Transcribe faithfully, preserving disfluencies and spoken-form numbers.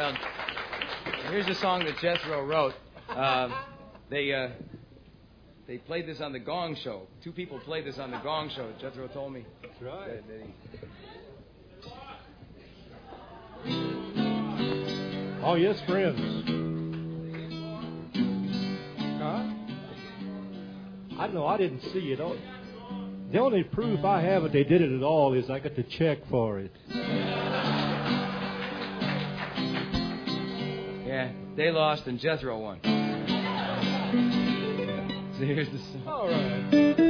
Well, here's a song that Jethro wrote. Uh, they uh, they played this on the Gong Show. Two people played this on the Gong Show. Jethro told me. That's right. That, that he... Oh, yes, friends. Huh? I know I didn't see it. The only proof I have that they did it at all is I got the check for it. Yeah, they lost and Jethro won. So here's the song. All right.